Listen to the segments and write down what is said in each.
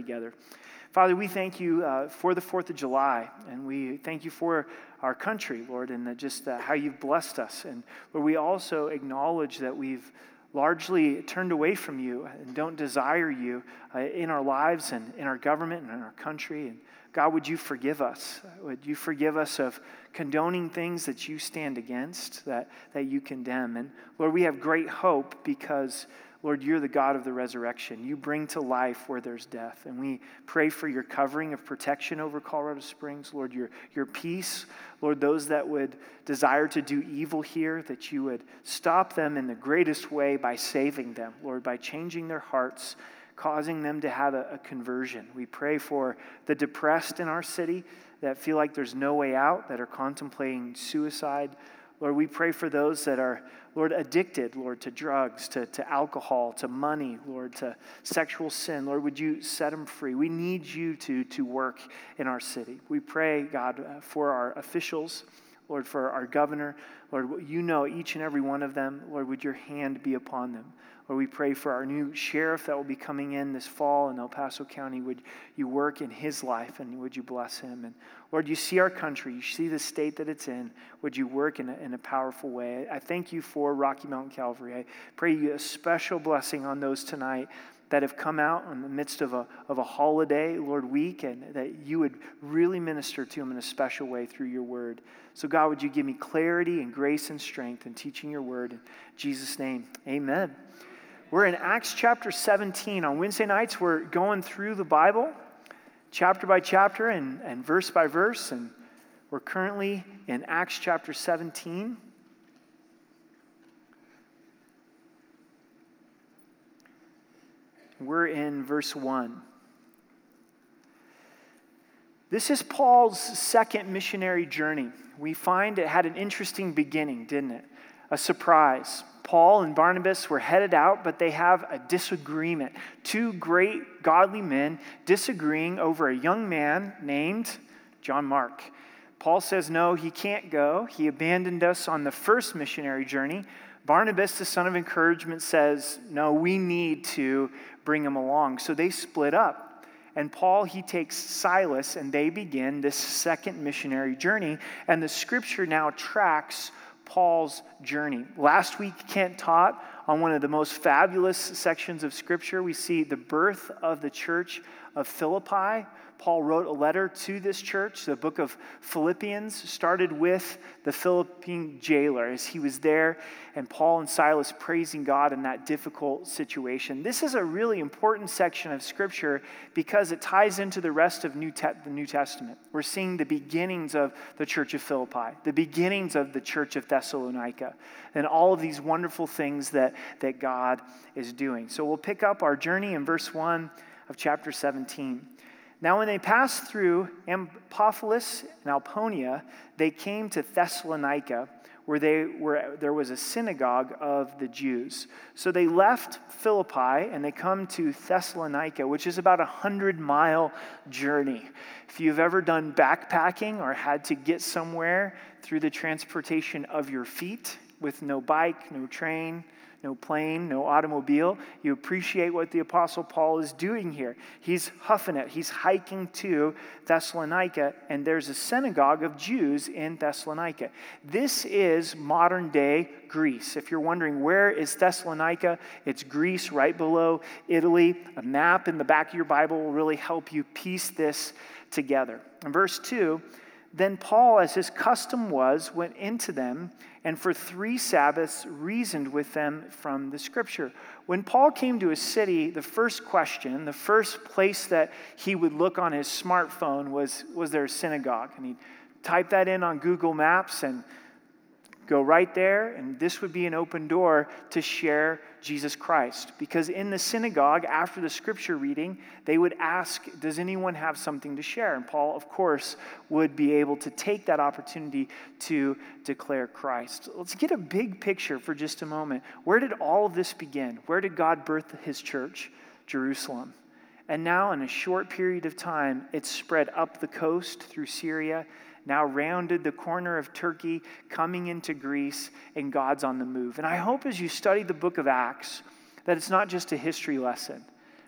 together. Father, we thank you for the 4th of July, and we thank you for our country, Lord, and just how you've blessed us. And Lord, we also acknowledge that we've largely turned away from you and don't desire you in our lives and in our government and in our country. And God, would you forgive us? Would you forgive us of condoning things that you stand against, that you condemn? And Lord, we have great hope because, Lord, you're the God of the resurrection. You bring to life where there's death. And we pray for your covering of protection over Colorado Springs. Lord, your peace. Lord, those that would desire to do evil here, that you would stop them in the greatest way by saving them. Lord, by changing their hearts, causing them to have a conversion. We pray for the depressed in our city that feel like there's no way out, that are contemplating suicide. Lord, we pray for those that are, Lord, addicted, Lord, to drugs, to alcohol, to money, Lord, to sexual sin. Lord, would you set them free? We need you to work in our city. We pray, God, for our officials, Lord, for our governor. Lord, you know each and every one of them. Lord, would your hand be upon them? Lord, we pray for our new sheriff that will be coming in this fall in El Paso County. Would you work in his life, and would you bless him? And Lord, you see our country. You see the state that it's in. Would you work in a powerful way? I thank you for Rocky Mountain Calvary. I pray you a special blessing on those tonight that have come out in the midst of a holiday, Lord, week, and that you would really minister to them in a special way through your word. So God, would you give me clarity and grace and strength in teaching your word? In Jesus' name, amen. We're in Acts chapter 17. On Wednesday nights, we're going through the Bible, chapter by chapter and verse by verse, and we're currently in Acts chapter 17. We're in verse 1. This is Paul's second missionary journey. We find it had an interesting beginning, didn't it? A surprise. Paul and Barnabas were headed out, but they have a disagreement. Two great godly men disagreeing over a young man named John Mark. Paul says, no, he can't go. He abandoned us on the first missionary journey. Barnabas, the son of encouragement, says, no, we need to bring him along. So they split up. And Paul, he takes Silas, and they begin this second missionary journey. And the scripture now tracks Paul's journey. Last week, Kent taught on one of the most fabulous sections of Scripture. We see the birth of the church of Philippi. Paul wrote a letter to this church. The book of Philippians started with the Philippine jailer as he was there, and Paul and Silas praising God in that difficult situation. This is a really important section of Scripture because it ties into the rest of the New Testament. We're seeing the beginnings of the church of Philippi, the beginnings of the church of Thessalonica, and all of these wonderful things that God is doing. So we'll pick up our journey in verse 1 of chapter 17. Now when they passed through Amphipolis and Apollonia, they came to Thessalonica, where there was a synagogue of the Jews. So they left Philippi and they come to Thessalonica, which is about 100-mile journey. If you've ever done backpacking or had to get somewhere through the transportation of your feet with no bike, no train, no plane, no automobile, you appreciate what the Apostle Paul is doing here. He's huffing it. He's hiking to Thessalonica, and there's a synagogue of Jews in Thessalonica. This is modern-day Greece. If you're wondering where is Thessalonica, it's Greece right below Italy. A map in the back of your Bible will really help you piece this together. In verse 2, then Paul, as his custom was, went into them and for 3 Sabbaths reasoned with them from the Scripture. When Paul came to a city, the first question, the first place that he would look on his smartphone was there a synagogue? And he'd type that in on Google Maps and go right there, and this would be an open door to share Jesus Christ. Because in the synagogue, after the scripture reading, they would ask, does anyone have something to share? And Paul, of course, would be able to take that opportunity to declare Christ. Let's get a big picture for just a moment. Where did all of this begin? Where did God birth his church? Jerusalem. And now in a short period of time, it's spread up the coast through Syria, now rounded the corner of Turkey, coming into Greece, and God's on the move. And I hope as you study the book of Acts that it's not just a history lesson.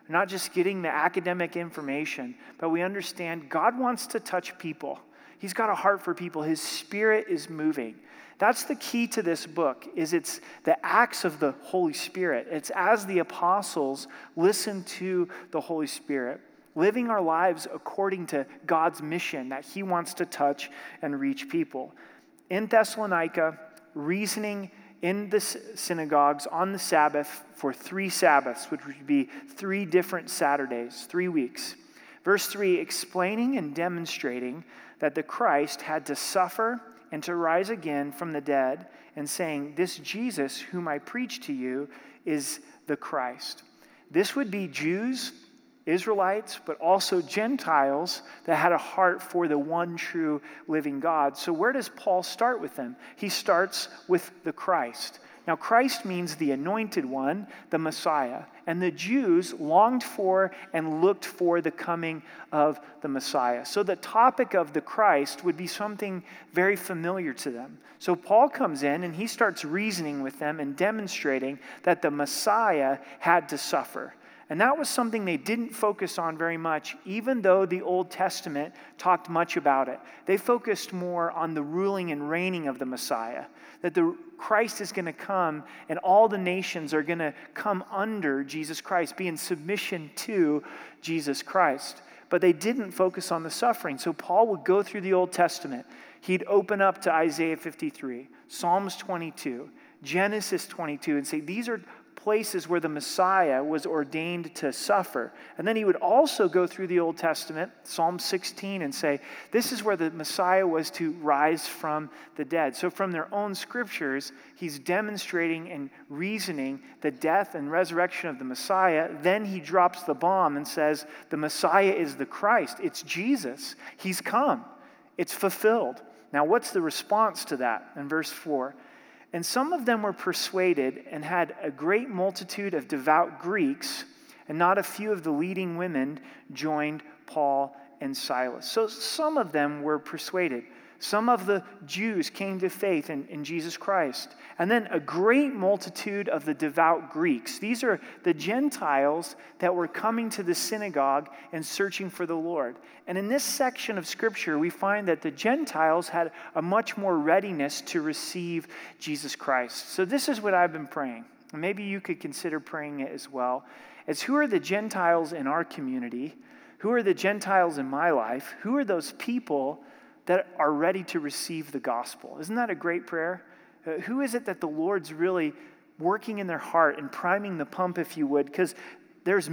We're not just getting the academic information, but we understand God wants to touch people. He's got a heart for people. His Spirit is moving. That's the key to this book, is it's the acts of the Holy Spirit. It's as the apostles listen to the Holy Spirit, living our lives according to God's mission that he wants to touch and reach people. In Thessalonica, reasoning in the synagogues on the Sabbath for 3 Sabbaths, which would be 3 different Saturdays, 3 weeks. Verse 3, explaining and demonstrating that the Christ had to suffer and to rise again from the dead, and saying, this Jesus whom I preach to you is the Christ. This would be Jews, Israelites, but also Gentiles that had a heart for the one true living God. So where does Paul start with them? He starts with the Christ. Now, Christ means the anointed one, the Messiah. And the Jews longed for and looked for the coming of the Messiah. So the topic of the Christ would be something very familiar to them. So Paul comes in and he starts reasoning with them and demonstrating that the Messiah had to suffer. And that was something they didn't focus on very much, even though the Old Testament talked much about it. They focused more on the ruling and reigning of the Messiah, that the Christ is going to come and all the nations are going to come under Jesus Christ, be in submission to Jesus Christ. But they didn't focus on the suffering. So Paul would go through the Old Testament. He'd open up to Isaiah 53, Psalms 22, Genesis 22, and say, these are places where the Messiah was ordained to suffer. And then he would also go through the Old Testament, Psalm 16, and say, this is where the Messiah was to rise from the dead. So from their own scriptures, he's demonstrating and reasoning the death and resurrection of the Messiah. Then he drops the bomb and says, the Messiah is the Christ. It's Jesus. He's come. It's fulfilled. Now, what's the response to that? In verse 4, and some of them were persuaded and had a great multitude of devout Greeks, and not a few of the leading women joined Paul and Silas. So some of them were persuaded. Some of the Jews came to faith in Jesus Christ. And then a great multitude of the devout Greeks. These are the Gentiles that were coming to the synagogue and searching for the Lord. And in this section of Scripture, we find that the Gentiles had a much more readiness to receive Jesus Christ. So this is what I've been praying. And maybe you could consider praying it as well. As who are the Gentiles in our community? Who are the Gentiles in my life? Who are those people that are ready to receive the gospel? Isn't that a great prayer? Who is it that the Lord's really working in their heart and priming the pump, if you would? Because there's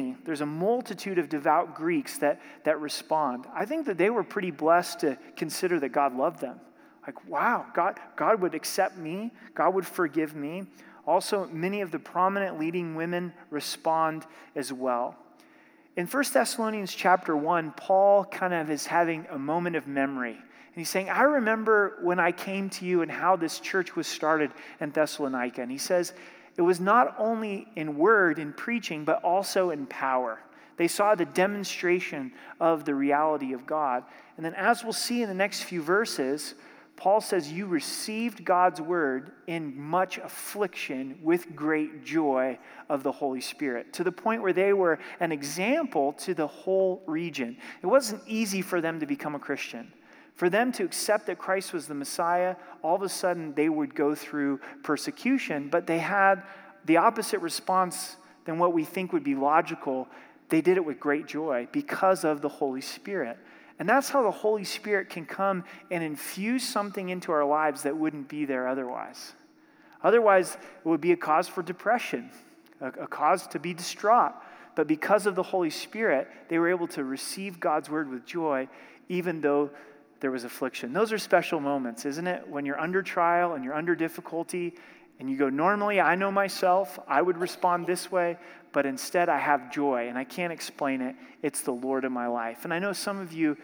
a multitude of devout Greeks that respond. I think that they were pretty blessed to consider that God loved them. Like, wow, God would accept me. God would forgive me. Also, many of the prominent leading women respond as well. In 1 Thessalonians chapter 1, Paul kind of is having a moment of memory. And he's saying, I remember when I came to you and how this church was started in Thessalonica. And he says, it was not only in word, in preaching, but also in power. They saw the demonstration of the reality of God. And then as we'll see in the next few verses, Paul says, you received God's word in much affliction with great joy of the Holy Spirit, to the point where they were an example to the whole region. It wasn't easy for them to become a Christian. For them to accept that Christ was the Messiah, all of a sudden they would go through persecution, but they had the opposite response than what we think would be logical. They did it with great joy because of the Holy Spirit. And that's how the Holy Spirit can come and infuse something into our lives that wouldn't be there otherwise. Otherwise, it would be a cause for depression, a cause to be distraught. But because of the Holy Spirit, they were able to receive God's word with joy, even though there was affliction. Those are special moments, isn't it? When you're under trial and you're under difficulty, and you go, normally I know myself, I would respond this way, but instead I have joy, and I can't explain it. It's the Lord of my life. And I know some of you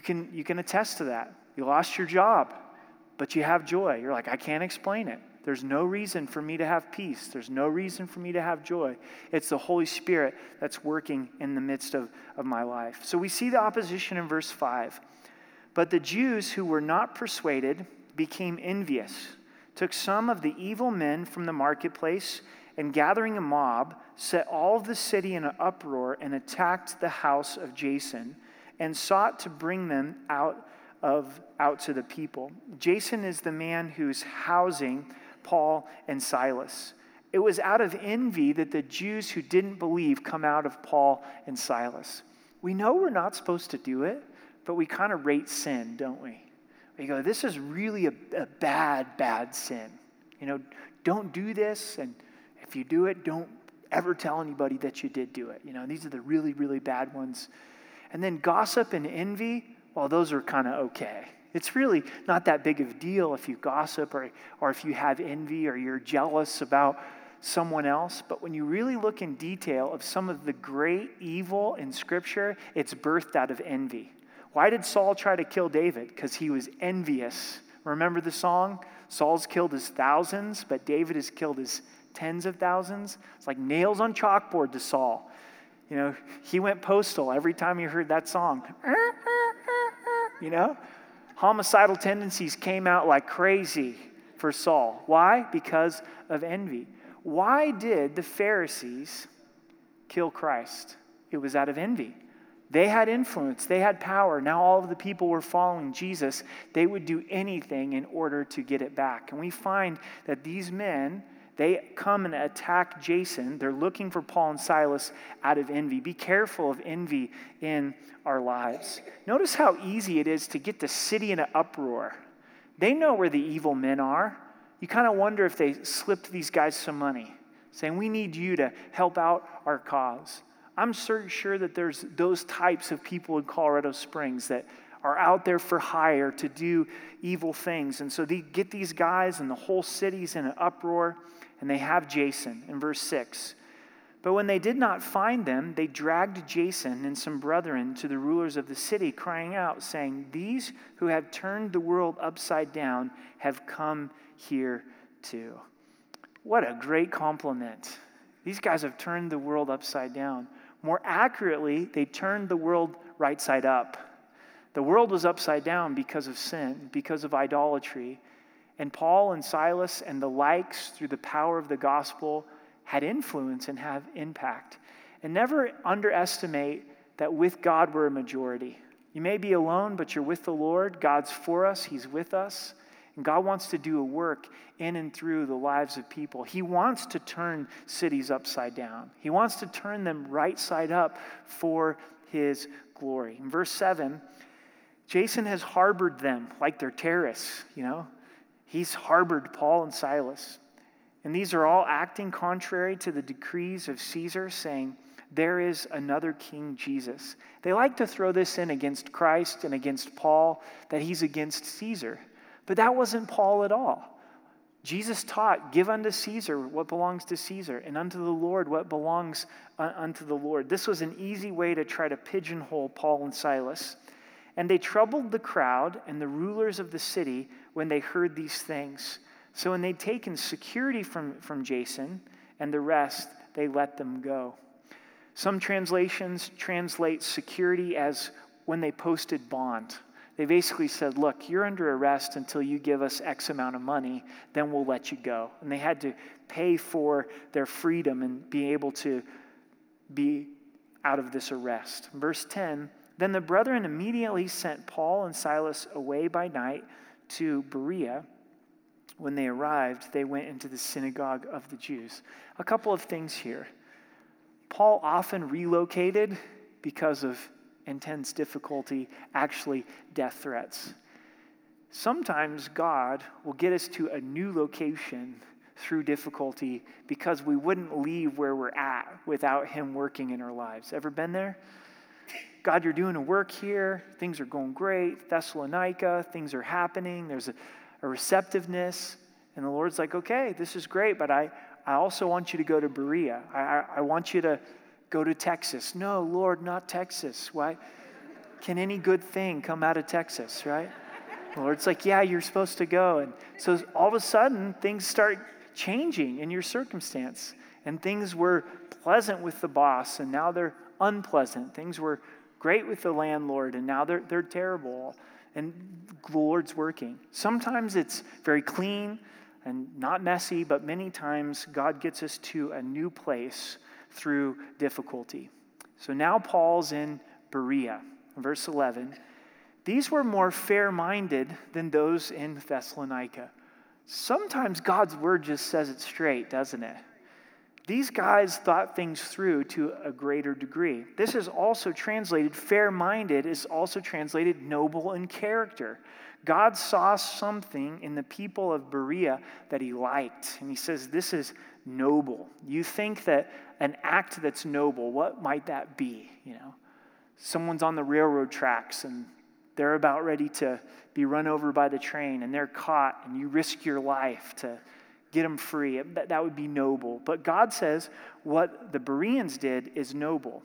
can attest to that. You lost your job, but you have joy. You're like, I can't explain it. There's no reason for me to have peace. There's no reason for me to have joy. It's the Holy Spirit that's working in the midst of my life. So we see the opposition in verse 5. But the Jews who were not persuaded became envious, took some of the evil men from the marketplace, and gathering a mob, set all of the city in an uproar and attacked the house of Jason and sought to bring them out to the people. Jason is the man who's housing Paul and Silas. It was out of envy that the Jews who didn't believe come out of Paul and Silas. We know we're not supposed to do it, but we kind of rate sin, don't we? We go, this is really a bad sin. Don't do this, and if you do it, don't ever tell anybody that you did do it. These are the really, really bad ones. And then gossip and envy, well, those are kind of okay. It's really not that big of a deal if you gossip or if you have envy or you're jealous about someone else. But when you really look in detail of some of the great evil in Scripture, it's birthed out of envy. Why did Saul try to kill David? Because he was envious. Remember the song? Saul's killed his thousands, but David has killed his tens of thousands. It's like nails on chalkboard to Saul. He went postal every time he heard that song. Homicidal tendencies came out like crazy for Saul. Why? Because of envy. Why did the Pharisees kill Christ? It was out of envy. They had influence. They had power. Now all of the people were following Jesus. They would do anything in order to get it back. And we find that these men, they come and attack Jason. They're looking for Paul and Silas out of envy. Be careful of envy in our lives. Notice how easy it is to get the city in an uproar. They know where the evil men are. You kind of wonder if they slipped these guys some money, saying, we need you to help out our cause. I'm sure that there's those types of people in Colorado Springs that are out there for hire to do evil things. And so they get these guys and the whole city's in an uproar, and they have Jason in verse 6. But when they did not find them, they dragged Jason and some brethren to the rulers of the city, crying out, saying, these who have turned the world upside down have come here too. What a great compliment. These guys have turned the world upside down. More accurately, they turned the world right side up. The world was upside down because of sin, because of idolatry. And Paul and Silas and the likes, through the power of the gospel, had influence and have impact. And never underestimate that with God we're a majority. You may be alone, but you're with the Lord. God's for us. He's with us. And God wants to do a work in and through the lives of people. He wants to turn cities upside down. He wants to turn them right side up for his glory. In verse 7, Jason has harbored them like they're terrorists, He's harbored Paul and Silas. And these are all acting contrary to the decrees of Caesar, saying, there is another King Jesus. They like to throw this in against Christ and against Paul, that he's against Caesar. But that wasn't Paul at all. Jesus taught, give unto Caesar what belongs to Caesar, and unto the Lord what belongs unto the Lord. This was an easy way to try to pigeonhole Paul and Silas. And they troubled the crowd and the rulers of the city when they heard these things. So when they'd taken security from Jason and the rest, they let them go. Some translations translate security as when they posted bond. They basically said, look, you're under arrest until you give us X amount of money, then we'll let you go. And they had to pay for their freedom and be able to be out of this arrest. Verse 10, then the brethren immediately sent Paul and Silas away by night to Berea. When they arrived, they went into the synagogue of the Jews. A couple of things here. Paul often relocated because of intense difficulty, actually death threats. Sometimes God will get us to a new location through difficulty because we wouldn't leave where we're at without him working in our lives. Ever been there? God, you're doing a work here. Things are going great. Thessalonica, things are happening. There's a receptiveness. And the Lord's like, okay, this is great, but I also want you to go to Berea. I want you to go to Texas. No, Lord, not Texas. Why? Can any good thing come out of Texas, right? The Lord's like, yeah, you're supposed to go. And so all of a sudden, things start changing in your circumstance. And things were pleasant with the boss, and now they're unpleasant. Things were great with the landlord, and now they're terrible. And the Lord's working. Sometimes it's very clean. and not messy, but many times God gets us to a new place through difficulty. So now Paul's in Berea. Verse 11, these were more fair-minded than those in Thessalonica. Sometimes God's word just says it straight, doesn't it? These guys thought things through to a greater degree. This is also translated, fair-minded is also translated noble in character. God saw something in the people of Berea that he liked, and he says, this is noble. You think that an act that's noble, what might that be? Someone's on the railroad tracks and they're about ready to be run over by the train and they're caught and you risk your life to get them free. That would be noble. But God says what the Bereans did is noble,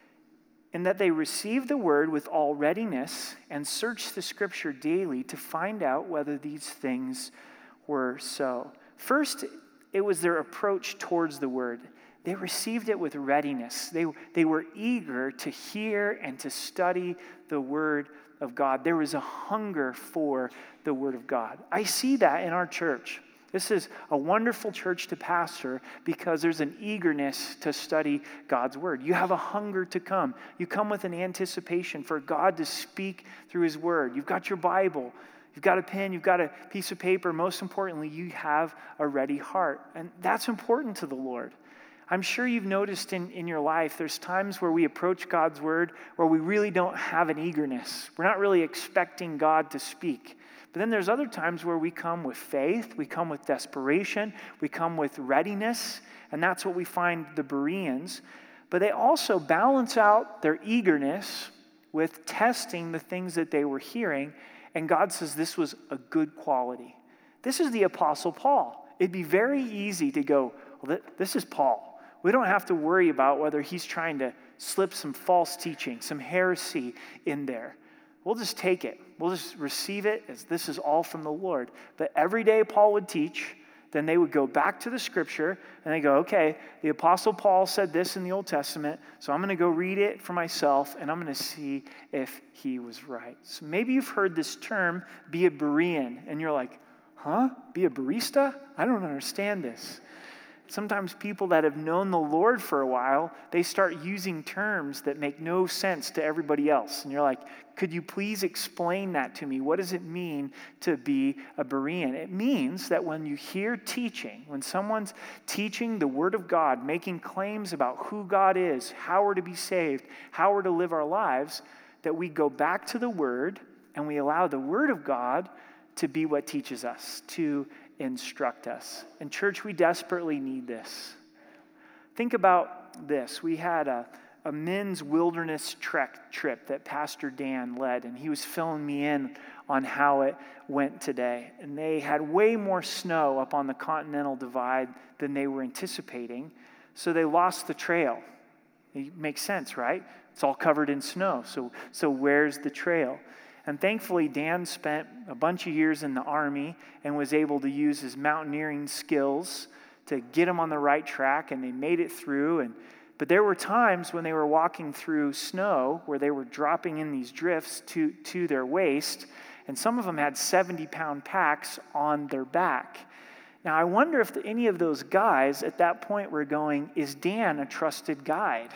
in that they received the word with all readiness and searched the scripture daily to find out whether these things were so. First, it was their approach towards the word. They received it with readiness. They were eager to hear and to study the word of God. There was a hunger for the word of God. I see that in our church. This is a wonderful church to pastor because there's an eagerness to study God's word. You have a hunger to come. You come with an anticipation for God to speak through his word. You've got your Bible. You've got a pen. You've got a piece of paper. Most importantly, you have a ready heart. And that's important to the Lord. I'm sure you've noticed in your life, there's times where we approach God's word where we really don't have an eagerness. We're not really expecting God to speak. But then there's other times where we come with faith, we come with desperation, we come with readiness, and that's what we find the Bereans. But they also balance out their eagerness with testing the things that they were hearing, and God says this was a good quality. This is the Apostle Paul. It'd be very easy to go, well, this is Paul. We don't have to worry about whether he's trying to slip some false teaching, some heresy in there. We'll just take it. We'll just receive it as this is all from the Lord. But every day Paul would teach, then they would go back to the scripture and they go, okay, the Apostle Paul said this in the Old Testament, so I'm going to go read it for myself and I'm going to see if he was right. So maybe you've heard this term, be a Berean, and you're like, huh? Be a barista? I don't understand this. Sometimes people that have known the Lord for a while, they start using terms that make no sense to everybody else. And you're like, could you please explain that to me? What does it mean to be a Berean? It means that when you hear teaching, when someone's teaching the Word of God, making claims about who God is, how we're to be saved, how we're to live our lives, that we go back to the Word and we allow the Word of God to be what teaches us, to instruct us. And church, we desperately need this. Think about this. We had a men's wilderness trip that Pastor Dan led, and he was filling me in on how it went today. And they had way more snow up on the Continental Divide than they were anticipating, so they lost the trail. It makes sense, right? It's all covered in snow, so where's the trail? And thankfully, Dan spent a bunch of years in the Army and was able to use his mountaineering skills to get him on the right track, and they made it through. But there were times when they were walking through snow where they were dropping in these drifts to their waist, and some of them had 70-pound packs on their back. Now, I wonder if any of those guys at that point were going, is Dan a trusted guide?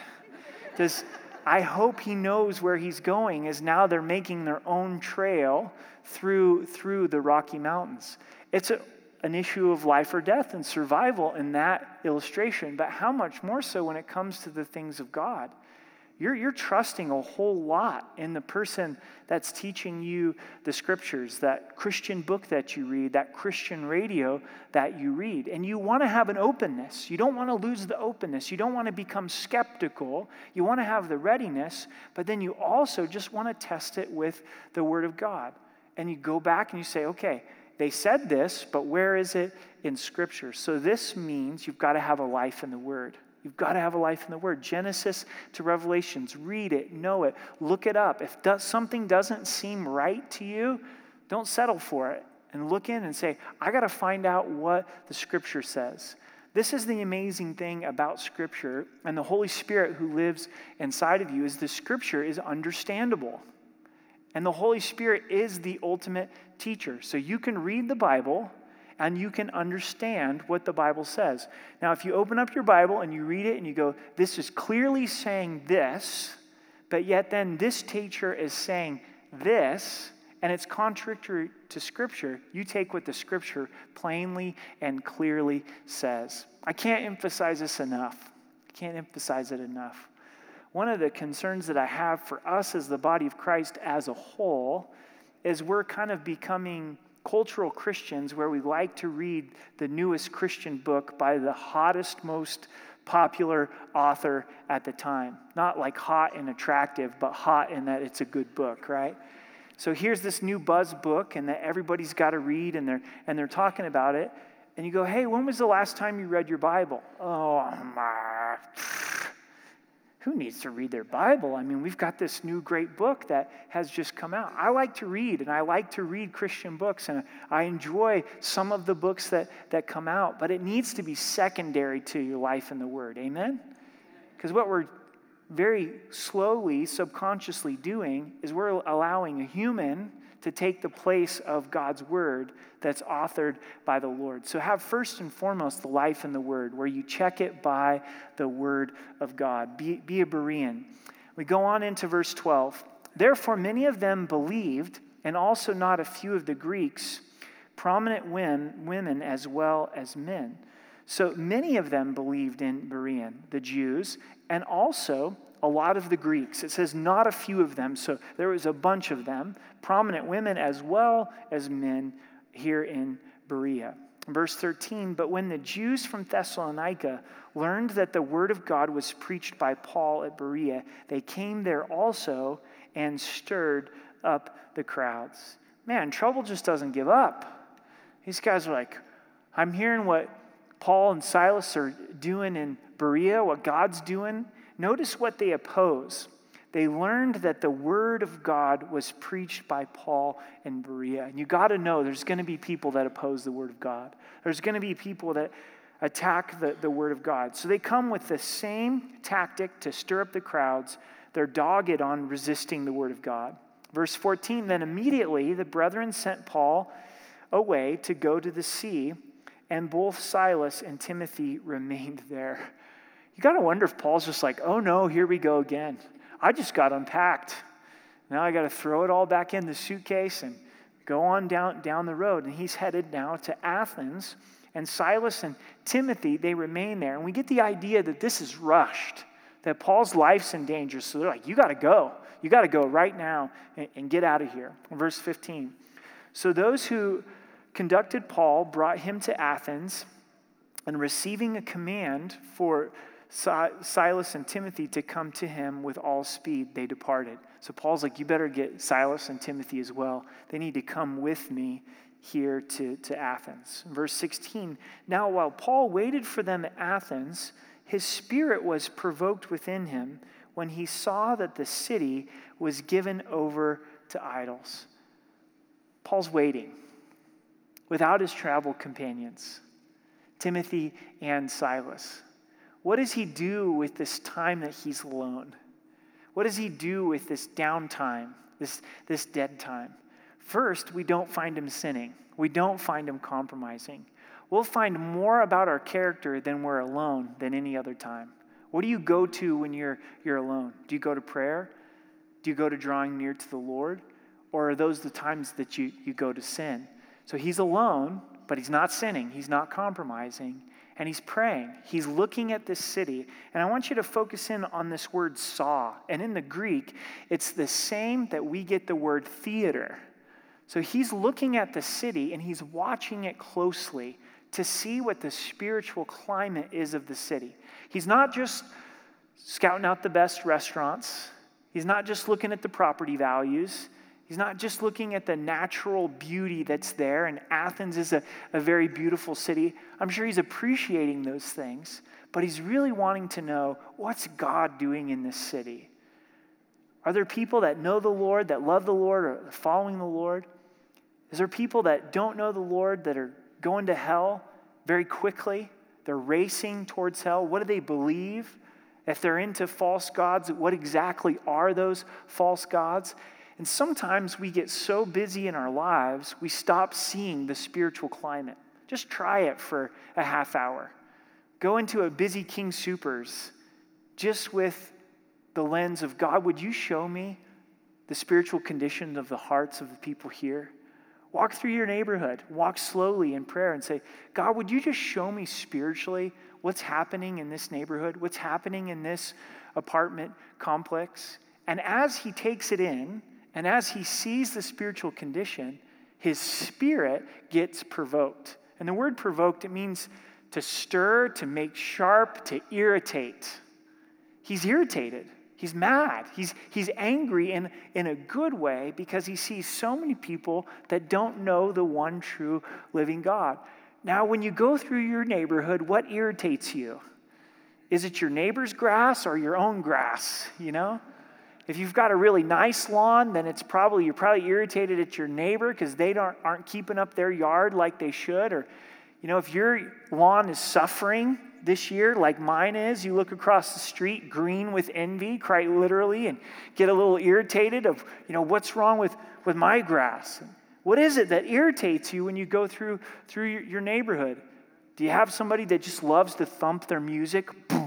I hope he knows where he's going, as now they're making their own trail through the Rocky Mountains. It's an issue of life or death and survival in that illustration, but how much more so when it comes to the things of God? You're trusting a whole lot in the person that's teaching you the scriptures, that Christian book that you read, that Christian radio that you read. And you want to have an openness. You don't want to lose the openness. You don't want to become skeptical. You want to have the readiness, but then you also just want to test it with the Word of God. And you go back and you say, okay, they said this, but where is it in Scripture? So this means you've got to have a life in the Word. You've got to have a life in the Word. Genesis to Revelations. Read it, know it, look it up. If something doesn't seem right to you, don't settle for it. And look in and say, I got to find out what the Scripture says. This is the amazing thing about Scripture and the Holy Spirit who lives inside of you, is the Scripture is understandable. And the Holy Spirit is the ultimate teacher. So you can read the Bible and you can understand what the Bible says. Now, if you open up your Bible and you read it and you go, this is clearly saying this, but yet then this teacher is saying this, and it's contradictory to Scripture, you take what the Scripture plainly and clearly says. I can't emphasize this enough. I can't emphasize it enough. One of the concerns that I have for us as the body of Christ as a whole is we're kind of becoming cultural Christians where we like to read the newest Christian book by the hottest, most popular author at the time. Not like hot and attractive, but hot in that it's a good book, right? So here's this new buzz book and that everybody's got to read and they're talking about it. And you go, hey, when was the last time you read your Bible? Who needs to read their Bible? I mean, we've got this new great book that has just come out. I like to read, and I like to read Christian books, and I enjoy some of the books that come out, but it needs to be secondary to your life in the Word. Amen? Because what we're very slowly, subconsciously doing is we're allowing a human to take the place of God's Word that's authored by the Lord. So have first and foremost the life in the Word, where you check it by the Word of God. Be a Berean. We go on into verse 12. Therefore many of them believed, and also not a few of the Greeks, prominent women as well as men. So many of them believed in Berean, the Jews, and also a lot of the Greeks. It says not a few of them, so there was a bunch of them, prominent women as well as men here in Berea. Verse 13, but when the Jews from Thessalonica learned that the word of God was preached by Paul at Berea, they came there also and stirred up the crowds. Man, trouble just doesn't give up. These guys are like, I'm hearing what Paul and Silas are doing in Berea, what God's doing. Notice what they oppose. They learned that the word of God was preached by Paul in Berea. And you got to know there's going to be people that oppose the word of God. There's going to be people that attack the word of God. So they come with the same tactic to stir up the crowds. They're dogged on resisting the word of God. Verse 14, then immediately the brethren sent Paul away to go to the sea, and both Silas and Timothy remained there. You got to wonder if Paul's just like, oh no, here we go again. I just got unpacked. Now I got to throw it all back in the suitcase and go on down the road. And he's headed now to Athens. And Silas and Timothy, they remain there. And we get the idea that this is rushed, that Paul's life's in danger. So they're like, you got to go. You got to go right now and get out of here. Verse 15. So those who conducted Paul brought him to Athens, and receiving a command for Silas and Timothy to come to him with all speed, they departed. So Paul's like, you better get Silas and Timothy as well. They need to come with me here to Athens. Verse 16, now while Paul waited for them at Athens, his spirit was provoked within him when he saw that the city was given over to idols. Paul's waiting without his travel companions, Timothy and Silas. What does he do with this time that he's alone? What does he do with this downtime, this dead time? First, we don't find him sinning. We don't find him compromising. We'll find more about our character than we're alone than any other time. What do you go to when you're alone? Do you go to prayer? Do you go to drawing near to the Lord? Or are those the times that you go to sin? So he's alone, but he's not sinning. He's not compromising. And he's praying. He's looking at this city. And I want you to focus in on this word saw. And in the Greek, it's the same that we get the word theater. So he's looking at the city and he's watching it closely to see what the spiritual climate is of the city. He's not just scouting out the best restaurants. He's not just looking at the property values. He's not just looking at the natural beauty that's there, and Athens is a very beautiful city. I'm sure he's appreciating those things, but he's really wanting to know, what's God doing in this city? Are there people that know the Lord, that love the Lord, or are following the Lord? Is there people that don't know the Lord, that are going to hell very quickly? They're racing towards hell. What do they believe? If they're into false gods, what exactly are those false gods? And sometimes we get so busy in our lives, we stop seeing the spiritual climate. Just try it for a half hour. Go into a busy King Soopers just with the lens of, God, would you show me the spiritual condition of the hearts of the people here? Walk through your neighborhood. Walk slowly in prayer and say, God, would you just show me spiritually what's happening in this neighborhood? What's happening in this apartment complex? And as he takes it in, and as he sees the spiritual condition, his spirit gets provoked. And the word provoked, it means to stir, to make sharp, to irritate. He's irritated. He's mad. He's angry in a good way because he sees so many people that don't know the one true living God. Now, when you go through your neighborhood, what irritates you? Is it your neighbor's grass or your own grass, you know? If you've got a really nice lawn, then you're probably irritated at your neighbor because they aren't keeping up their yard like they should. Or, you know, if your lawn is suffering this year like mine is, you look across the street green with envy, quite literally, and get a little irritated of, you know, what's wrong with my grass? What is it that irritates you when you go through your neighborhood? Do you have somebody that just loves to thump their music?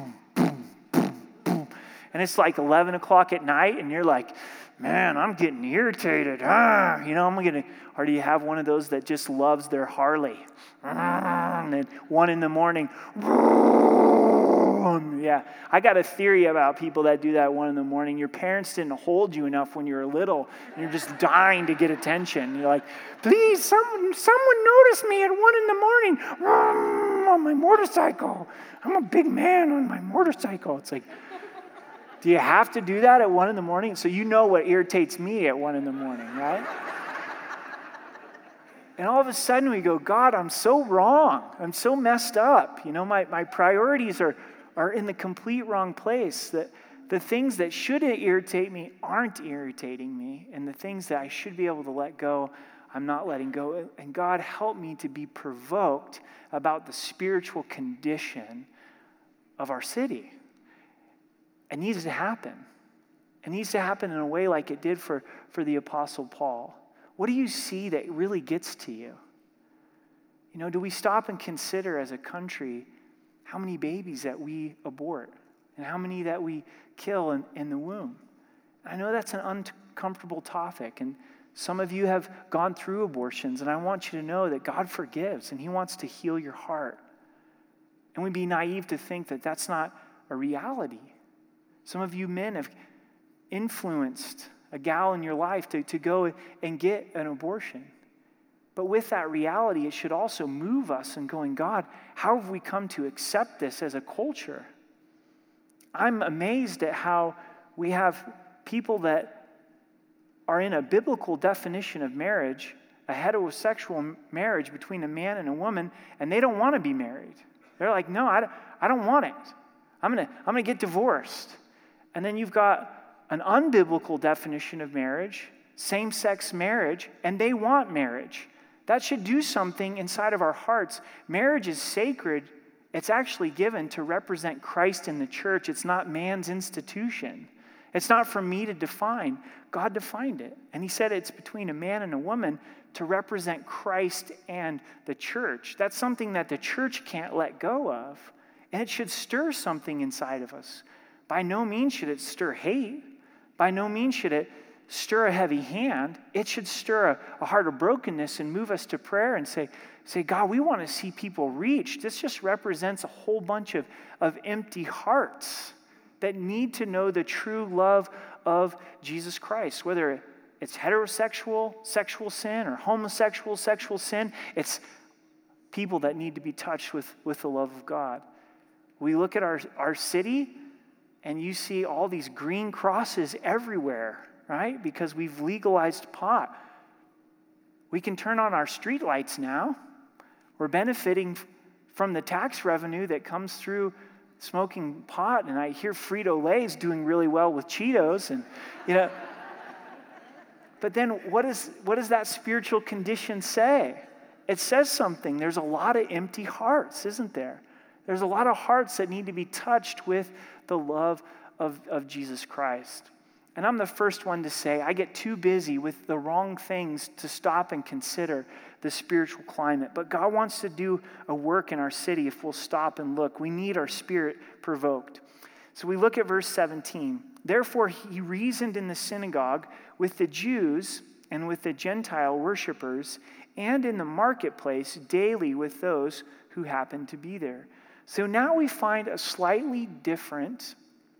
And it's like 11 o'clock at night, and you're like, man, I'm getting irritated. Or do you have one of those that just loves their Harley? And then 1 a.m, yeah. I got a theory about people that do that 1 a.m. Your parents didn't hold you enough when you were little, and you're just dying to get attention. You're like, please, someone notice me at 1 a.m. on my motorcycle. I'm a big man on my motorcycle. It's like, do you have to do that at 1 a.m? So you know what irritates me at 1 a.m, right? And all of a sudden we go, God, I'm so wrong. I'm so messed up. You know, my priorities are in the complete wrong place. That the things that should irritate me aren't irritating me. And the things that I should be able to let go, I'm not letting go. And God, help me to be provoked about the spiritual condition of our city. It needs to happen. It needs to happen in a way like it did for the Apostle Paul. What do you see that really gets to you? You know, do we stop and consider as a country how many babies that we abort and how many that we kill in the womb? I know that's an uncomfortable topic, and some of you have gone through abortions, and I want you to know that God forgives, and he wants to heal your heart. And we'd be naive to think that that's not a reality. Some of you men have influenced a gal in your life to go and get an abortion. But with that reality, it should also move us in going, God, how have we come to accept this as a culture? I'm amazed at how we have people that are in a biblical definition of marriage, a heterosexual marriage between a man and a woman, and they don't want to be married. They're like, no, I don't want it. I'm gonna get divorced. And then you've got an unbiblical definition of marriage, same-sex marriage, and they want marriage. That should do something inside of our hearts. Marriage is sacred. It's actually given to represent Christ in the church. It's not man's institution. It's not for me to define. God defined it. And he said it's between a man and a woman to represent Christ and the church. That's something that the church can't let go of. And it should stir something inside of us. By no means should it stir hate. By no means should it stir a heavy hand. It should stir a heart of brokenness and move us to prayer and say, God, we want to see people reached. This just represents a whole bunch of empty hearts that need to know the true love of Jesus Christ. Whether it's heterosexual sexual sin or homosexual sexual sin, it's people that need to be touched with the love of God. We look at our city, and you see all these green crosses everywhere, right? Because we've legalized pot. We can turn on our street lights now. We're benefiting from the tax revenue that comes through smoking pot. And I hear Frito-Lay's doing really well with Cheetos. And, you know, but then what does that spiritual condition say? It says something. There's a lot of empty hearts, isn't there? There's a lot of hearts that need to be touched with the love of Jesus Christ. And I'm the first one to say I get too busy with the wrong things to stop and consider the spiritual climate. But God wants to do a work in our city if we'll stop and look. We need our spirit provoked. So we look at verse 17. Therefore, he reasoned in the synagogue with the Jews and with the Gentile worshipers, and in the marketplace daily with those who happened to be there. So now we find a slightly different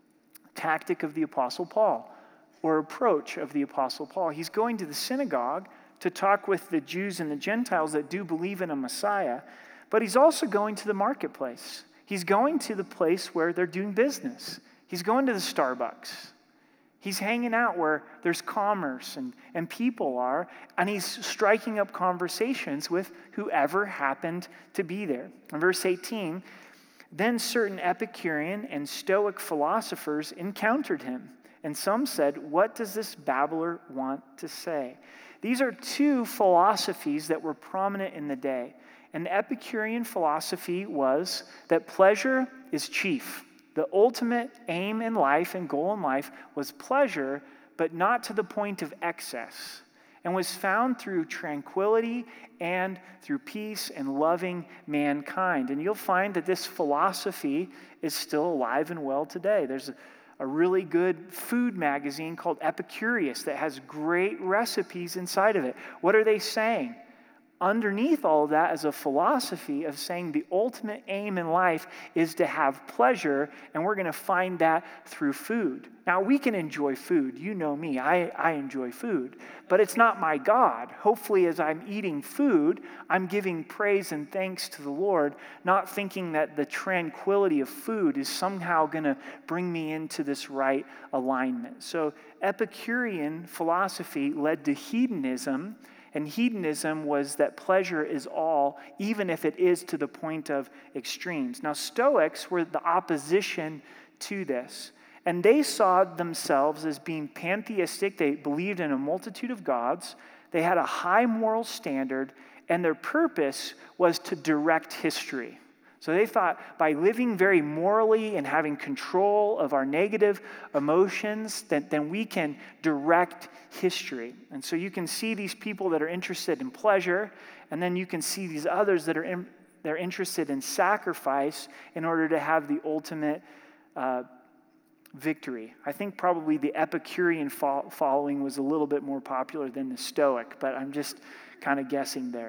tactic of the Apostle Paul, or approach of the Apostle Paul. He's going to the synagogue to talk with the Jews and the Gentiles that do believe in a Messiah, but he's also going to the marketplace. He's going to the place where they're doing business. He's going to the Starbucks. He's hanging out where there's commerce and people are, and he's striking up conversations with whoever happened to be there. In verse 18, then certain Epicurean and Stoic philosophers encountered him, and some said, "What does this babbler want to say?" These are two philosophies that were prominent in the day. And the Epicurean philosophy was that pleasure is chief. The ultimate aim in life and goal in life was pleasure, but not to the point of excess, and was found through tranquility and through peace and loving mankind. And you'll find that this philosophy is still alive and well today. There's a really good food magazine called Epicurious that has great recipes inside of it. What are they saying? Underneath all of that is a philosophy of saying the ultimate aim in life is to have pleasure, and we're going to find that through food. Now, we can enjoy food. You know me. I enjoy food. But it's not my God. Hopefully, as I'm eating food, I'm giving praise and thanks to the Lord, not thinking that the tranquility of food is somehow going to bring me into this right alignment. So Epicurean philosophy led to hedonism. And hedonism was that pleasure is all, even if it is to the point of extremes. Now, Stoics were the opposition to this. And they saw themselves as being pantheistic. They believed in a multitude of gods. They had a high moral standard. And their purpose was to direct history. So they thought by living very morally and having control of our negative emotions, then we can direct history. And so you can see these people that are interested in pleasure, and then you can see these others that they're interested in sacrifice in order to have the ultimate victory. I think probably the Epicurean following was a little bit more popular than the Stoic, but I'm just kind of guessing there.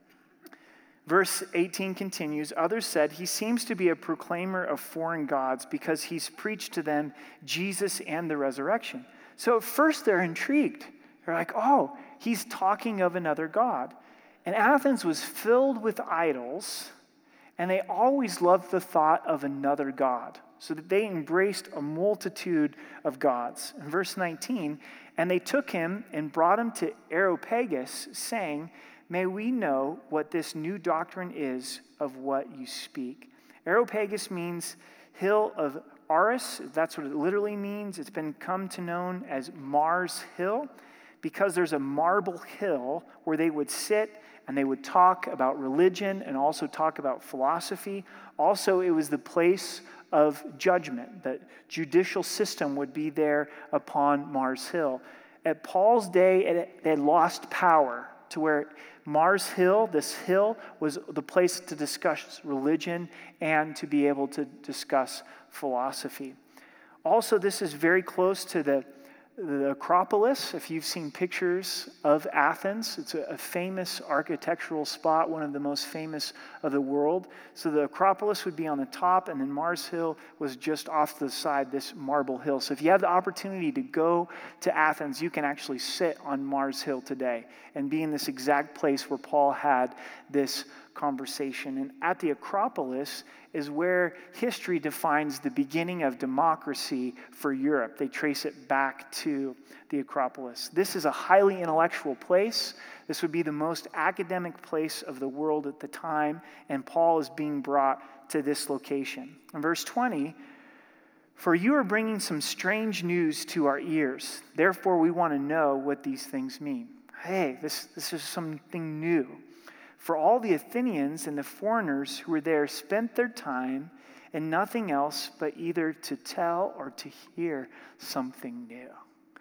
Verse 18 continues, others said, he seems to be a proclaimer of foreign gods because he's preached to them Jesus and the resurrection. So at first they're intrigued. They're like, oh, he's talking of another god. And Athens was filled with idols, and they always loved the thought of another god, so that they embraced a multitude of gods. In verse 19, and they took him and brought him to Areopagus, saying, may we know what this new doctrine is of what you speak. Areopagus means hill of Ares. That's what it literally means. It's been come to known as Mars Hill because there's a marble hill where they would sit and they would talk about religion and also talk about philosophy. Also, it was the place of judgment. The judicial system would be there upon Mars Hill. At Paul's day, it had lost power to where Mars Hill, this hill, was the place to discuss religion and to be able to discuss philosophy. Also, this is very close to the Acropolis. If you've seen pictures of Athens, it's a famous architectural spot, one of the most famous of the world. So the Acropolis would be on the top, and then Mars Hill was just off to the side, this marble hill. So if you have the opportunity to go to Athens, you can actually sit on Mars Hill today and be in this exact place where Paul had this conversation. And at the Acropolis is where history defines the beginning of democracy for Europe. They trace it back to the Acropolis. This is a highly intellectual place. This would be the most academic place of the world at the time, and Paul is being brought to this location. In verse 20, for you are bringing some strange news to our ears. Therefore, we want to know what these things mean. Hey, this is something new. For all the Athenians and the foreigners who were there spent their time in nothing else but either to tell or to hear something new.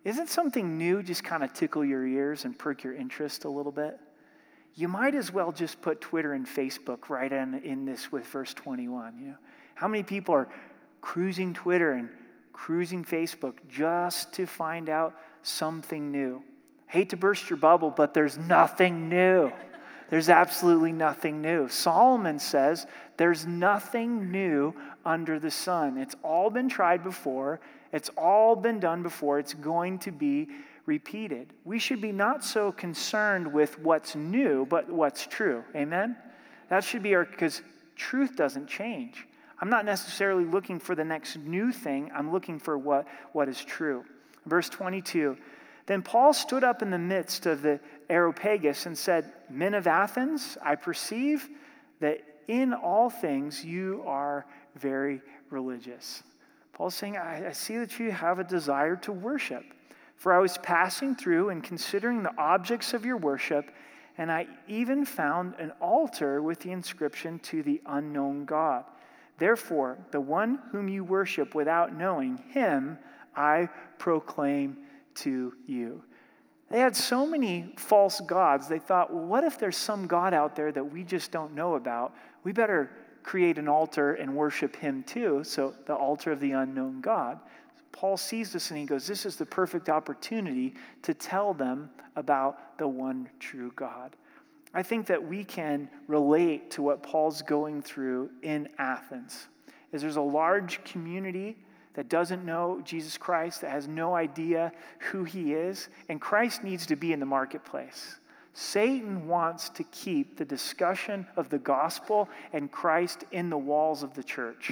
Isn't something new just kind of tickle your ears and perk your interest a little bit? You might as well just put Twitter and Facebook right in this with verse 21. You know, how many people are cruising Twitter and cruising Facebook just to find out something new? Hate to burst your bubble, but there's nothing new. There's absolutely nothing new. Solomon says there's nothing new under the sun. It's all been tried before. It's all been done before. It's going to be repeated. We should be not so concerned with what's new, but what's true. Amen? That should be because truth doesn't change. I'm not necessarily looking for the next new thing. I'm looking for what is true. Verse 22, then Paul stood up in the midst of the Areopagus and said, men of Athens, I perceive that in all things you are very religious. Paul's saying, I see that you have a desire to worship. For I was passing through and considering the objects of your worship, and I even found an altar with the inscription to the unknown God. Therefore, the one whom you worship without knowing, him I proclaim to you. They had so many false gods, they thought, well, what if there's some God out there that we just don't know about? We better create an altar and worship him too, so the altar of the unknown God. Paul sees this and he goes, this is the perfect opportunity to tell them about the one true God. I think that we can relate to what Paul's going through in Athens. Is there's a large community that doesn't know Jesus Christ, that has no idea who he is, and Christ needs to be in the marketplace. Satan wants to keep the discussion of the gospel and Christ in the walls of the church.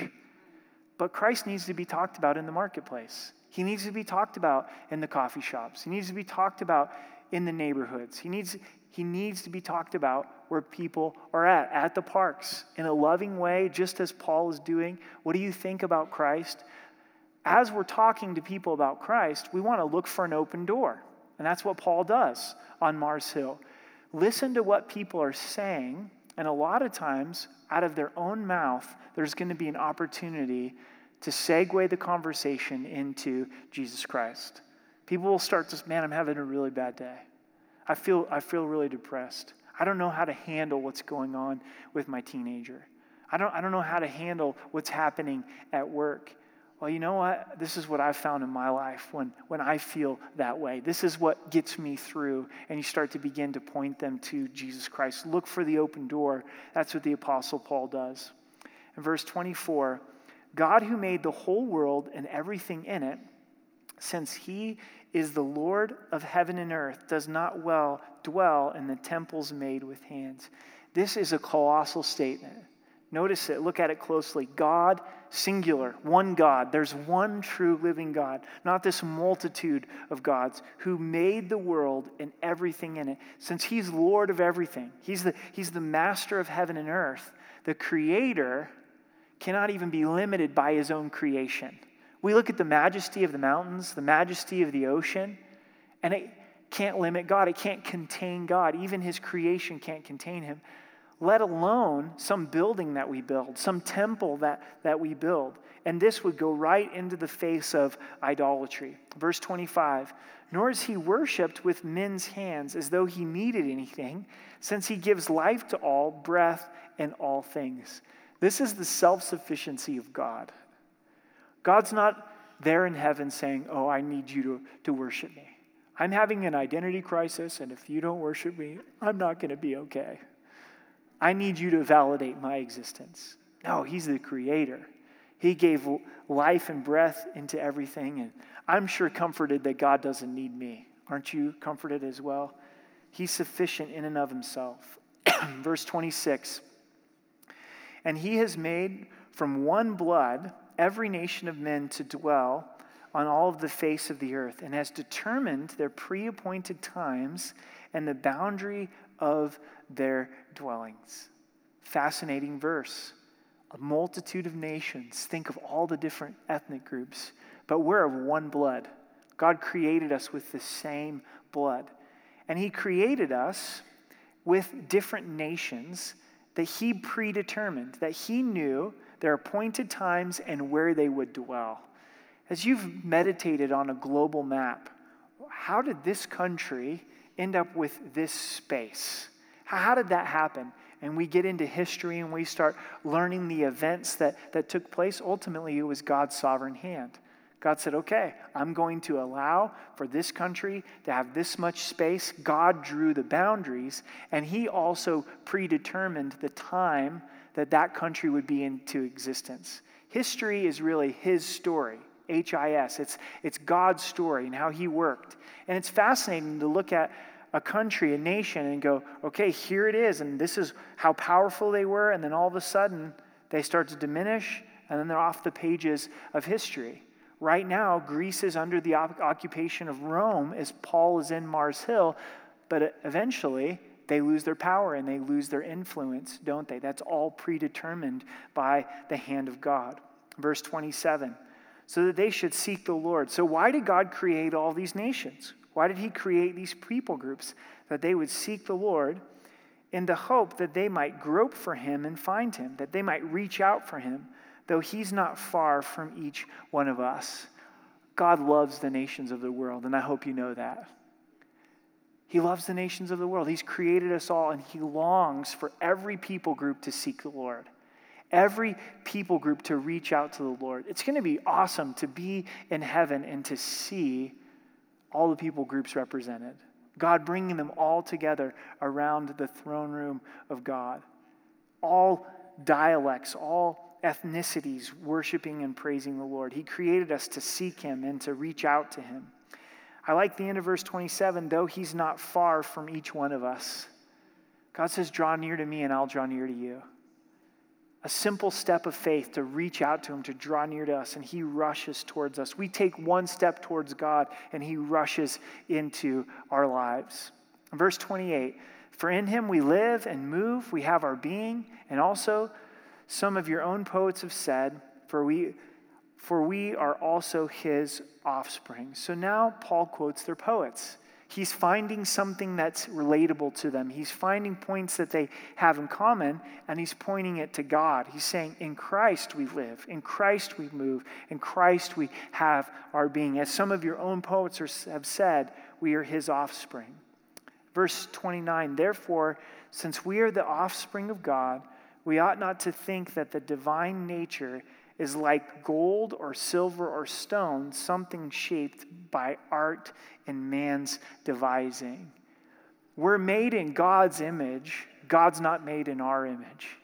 But Christ needs to be talked about in the marketplace. He needs to be talked about in the coffee shops. He needs to be talked about in the neighborhoods. He needs to be talked about where people are at the parks, in a loving way, just as Paul is doing. What do you think about Christ? As we're talking to people about Christ, we want to look for an open door. And that's what Paul does on Mars Hill. Listen to what people are saying, and a lot of times, out of their own mouth, there's going to be an opportunity to segue the conversation into Jesus Christ. People will start to, man, I'm having a really bad day. I feel really depressed. I don't know how to handle what's going on with my teenager. I don't know how to handle what's happening at work. Well, you know what? This is what I've found in my life when I feel that way. This is what gets me through. And you start to begin to point them to Jesus Christ. Look for the open door. That's what the Apostle Paul does. In verse 24, God who made the whole world and everything in it, since he is the Lord of heaven and earth, does not dwell in the temples made with hands. This is a colossal statement. Notice it. Look at it closely. God, singular, one God. There's one true living God, not this multitude of gods, who made the world and everything in it. Since he's Lord of everything, he's the master of heaven and earth, the creator cannot even be limited by his own creation. We look at the majesty of the mountains, the majesty of the ocean, and it can't limit God. It can't contain God. Even his creation can't contain him, let alone some building that we build, some temple that we build. And this would go right into the face of idolatry. Verse 25, nor is he worshipped with men's hands as though he needed anything, since he gives life to all, breath, and all things. This is the self-sufficiency of God. God's not there in heaven saying, oh, I need you to worship me. I'm having an identity crisis, and if you don't worship me, I'm not going to be okay. I need you to validate my existence. No, he's the creator. He gave life and breath into everything, and I'm sure comforted that God doesn't need me. Aren't you comforted as well? He's sufficient in and of himself. Verse 26, and he has made from one blood every nation of men to dwell on all of the face of the earth, and has determined their pre-appointed times and the boundary of their dwellings. Fascinating verse. A multitude of nations. Think of all the different ethnic groups, but we're of one blood. God created us with the same blood. And he created us with different nations that he predetermined, that he knew their appointed times and where they would dwell. As you've meditated on a global map, how did this country end up with this space? How did that happen? And we get into history and we start learning the events that took place. Ultimately, it was God's sovereign hand. God said, okay, I'm going to allow for this country to have this much space. God drew the boundaries, and he also predetermined the time that that country would be into existence. History is really his story, H-I-S. It's God's story and how he worked. And it's fascinating to look at a country, a nation, and go, okay, here it is, and this is how powerful they were, and then all of a sudden, they start to diminish, and then they're off the pages of history. Right now, Greece is under the occupation of Rome as Paul is in Mars Hill, but eventually they lose their power and they lose their influence, don't they? That's all predetermined by the hand of God. Verse 27, so that they should seek the Lord. So why did God create all these nations? Why did he create these people groups? That they would seek the Lord in the hope that they might grope for him and find him, that they might reach out for him, though he's not far from each one of us. God loves the nations of the world, and I hope you know that. He loves the nations of the world. He's created us all, and he longs for every people group to seek the Lord. Every people group to reach out to the Lord. It's going to be awesome to be in heaven and to see all the people groups represented. God bringing them all together around the throne room of God. All dialects, all ethnicities worshiping and praising the Lord. He created us to seek him and to reach out to him. I like the end of verse 27, though he's not far from each one of us. God says, draw near to me and I'll draw near to you. A simple step of faith to reach out to him, to draw near to us, and he rushes towards us. We take one step towards God and he rushes into our lives. Verse 28, for in him we live and move, we have our being, and also some of your own poets have said, for we are also his offspring. So now Paul quotes their poets. He's finding something that's relatable to them. He's finding points that they have in common, and he's pointing it to God. He's saying, in Christ we live, in Christ we move, in Christ we have our being. As some of your own poets have said, we are his offspring. Verse 29, therefore, since we are the offspring of God, we ought not to think that the divine nature is like gold or silver or stone, something shaped by art and man's devising. We're made in God's image. God's not made in our image.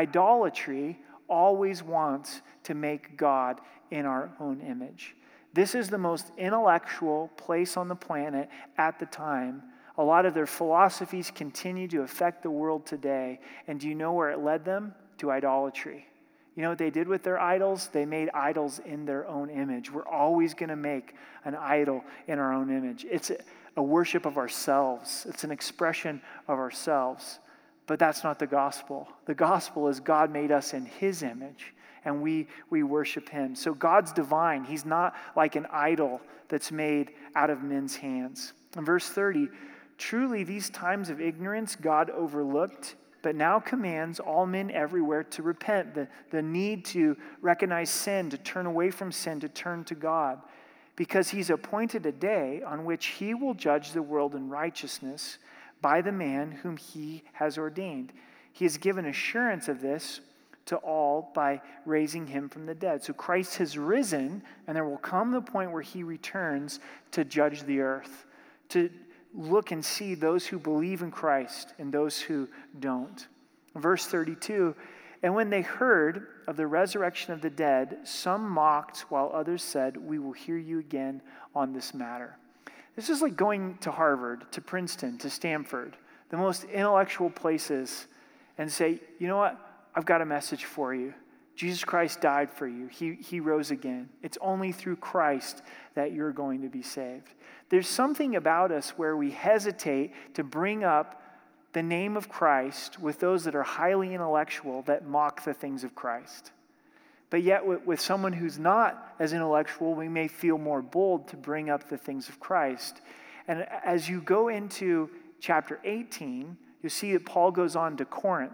Idolatry always wants to make God in our own image. This is the most intellectual place on the planet at the time. A lot of their philosophies continue to affect the world today. And do you know where it led them? To idolatry. You know what they did with their idols? They made idols in their own image. We're always going to make an idol in our own image. It's a worship of ourselves. It's an expression of ourselves. But that's not the gospel. The gospel is God made us in his image, and we worship him. So God's divine. He's not like an idol that's made out of men's hands. In verse 30, truly these times of ignorance God overlooked, but now commands all men everywhere to repent, the need to recognize sin, to turn away from sin, to turn to God, because he's appointed a day on which he will judge the world in righteousness by the man whom he has ordained. He has given assurance of this to all by raising him from the dead. So Christ has risen, and there will come the point where he returns to judge the earth, to look and see those who believe in Christ and those who don't. Verse 32, and when they heard of the resurrection of the dead, some mocked while others said, we will hear you again on this matter. This is like going to Harvard, to Princeton, to Stanford, the most intellectual places, and say, you know what? I've got a message for you. Jesus Christ died for you. He rose again. It's only through Christ that you're going to be saved. There's something about us where we hesitate to bring up the name of Christ with those that are highly intellectual that mock the things of Christ. But yet with someone who's not as intellectual, we may feel more bold to bring up the things of Christ. And as you go into chapter 18, you see that Paul goes on to Corinth.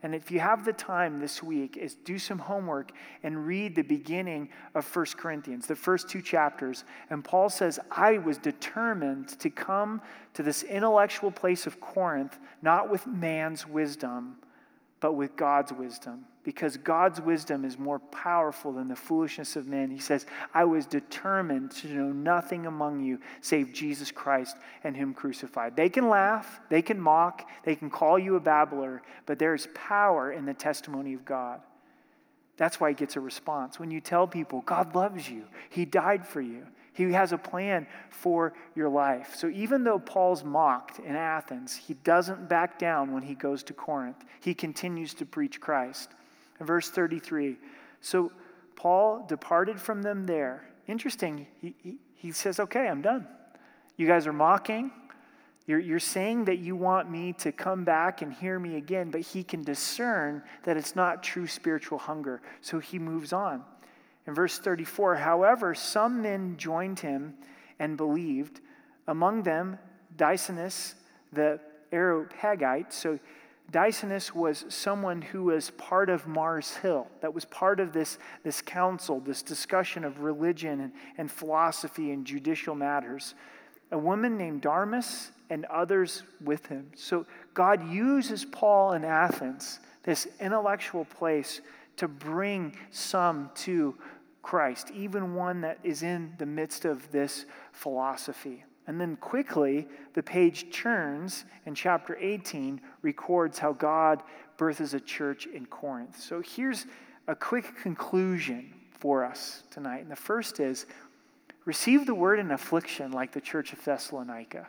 And if you have the time this week, is do some homework and read the beginning of 1 Corinthians, the first 2 chapters. And Paul says, I was determined to come to this intellectual place of Corinth, not with man's wisdom, but with God's wisdom. Because God's wisdom is more powerful than the foolishness of men. He says, I was determined to know nothing among you save Jesus Christ and him crucified. They can laugh, they can mock, they can call you a babbler, but there is power in the testimony of God. That's why he gets a response. When you tell people, God loves you, he died for you, he has a plan for your life. So even though Paul's mocked in Athens, he doesn't back down when he goes to Corinth. He continues to preach Christ. In verse 33, so Paul departed from them there. Interesting, he says, okay, I'm done. You guys are mocking. You're saying that you want me to come back and hear me again, but he can discern that it's not true spiritual hunger. So he moves on. In verse 34, however, some men joined him and believed, among them Dysonus the Areopagite. So Dysonus was someone who was part of Mars Hill, that was part of this council, this discussion of religion and philosophy and judicial matters. A woman named Darmas and others with him. So God uses Paul in Athens, this intellectual place, to bring some to Christ, even one that is in the midst of this philosophy. And then quickly, the page turns, and chapter 18 records how God births a church in Corinth. So here's a quick conclusion for us tonight. And the first is, receive the word in affliction like the church of Thessalonica.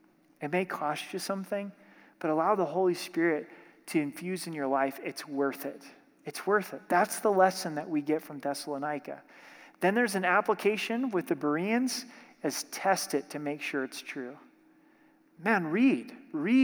It may cost you something, but allow the Holy Spirit to infuse in your life. It's worth it. It's worth it. That's the lesson that we get from Thessalonica. Then there's an application with the Bereans as test it to make sure it's true. Man, read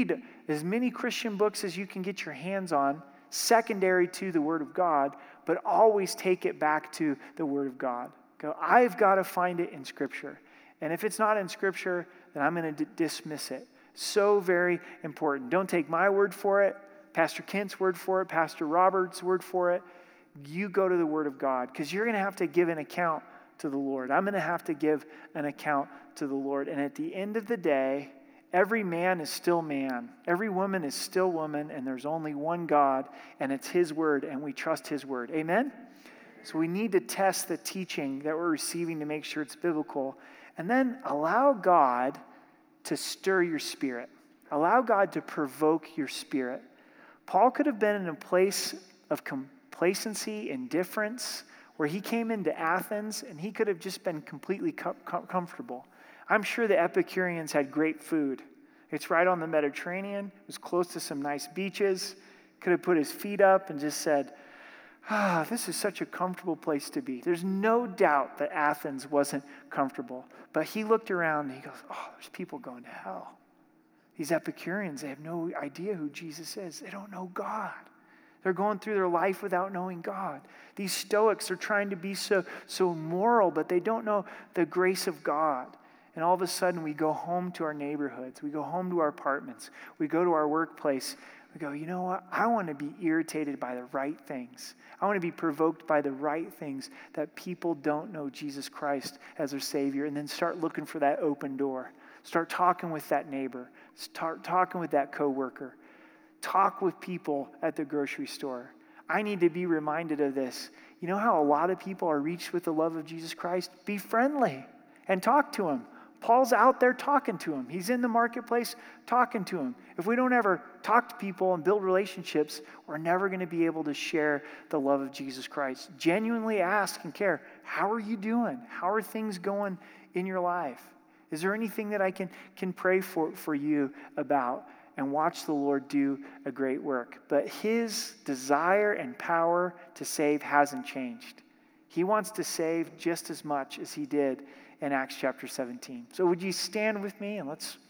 as many Christian books as you can get your hands on, secondary to the Word of God, but always take it back to the Word of God. Go, I've got to find it in Scripture. And if it's not in Scripture, then I'm going to dismiss it. So very important. Don't take my word for it, Pastor Kent's word for it, Pastor Robert's word for it. You go to the Word of God, because you're going to have to give an account to the Lord. I'm going to have to give an account to the Lord. And at the end of the day, every man is still man. Every woman is still woman, and there's only one God, and it's his word, and we trust his word. Amen? So we need to test the teaching that we're receiving to make sure it's biblical. And then allow God to stir your spirit. Allow God to provoke your spirit. Paul could have been in a place of complacency, indifference, where he came into Athens and he could have just been completely comfortable. I'm sure the Epicureans had great food. It's right on the Mediterranean. It was close to some nice beaches. Could have put his feet up and just said, this is such a comfortable place to be. There's no doubt that Athens wasn't comfortable. But he looked around and he goes, there's people going to hell. These Epicureans, they have no idea who Jesus is. They don't know God. They're going through their life without knowing God. These Stoics are trying to be so moral, but they don't know the grace of God. And all of a sudden, we go home to our neighborhoods. We go home to our apartments. We go to our workplace. We go, you know what? I want to be irritated by the right things. I want to be provoked by the right things, that people don't know Jesus Christ as their Savior, and then start looking for that open door. Start talking with that neighbor. Start talking with that coworker. Talk with people at the grocery store. I need to be reminded of this. You know how a lot of people are reached with the love of Jesus Christ? Be friendly and talk to him. Paul's out there talking to him. He's in the marketplace talking to him. If we don't ever talk to people and build relationships, we're never going to be able to share the love of Jesus Christ. Genuinely ask and care, how are you doing? How are things going in your life? Is there anything that I can pray for you about? And watch the Lord do a great work. But his desire and power to save hasn't changed. He wants to save just as much as he did in Acts chapter 17. So would you stand with me and let's